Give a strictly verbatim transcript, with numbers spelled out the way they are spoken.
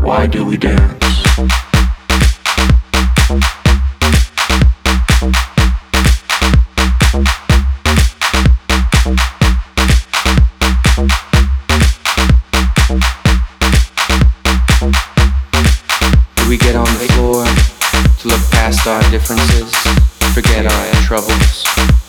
Why do we dance? Do we get on the floor to look past our differences, forget our troubles?